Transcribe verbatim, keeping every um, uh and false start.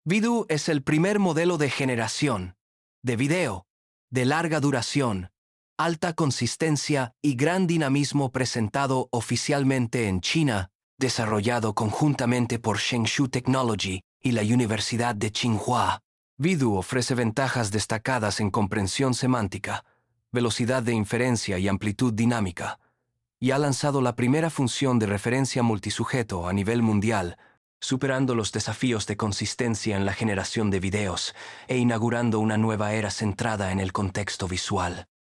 Vidu es el primer modelo de generación de video de larga duración, alta consistencia y gran dinamismo presentado oficialmente en China, desarrollado conjuntamente por Shengshu Technology y la Universidad de Tsinghua. Vidu ofrece ventajas destacadas en comprensión semántica, velocidad de inferencia y amplitud dinámica, y ha lanzado la primera función de referencia multisujeto a nivel mundial, superando los desafíos de consistencia en la generación de videos e inaugurando una nueva era centrada en el contexto visual.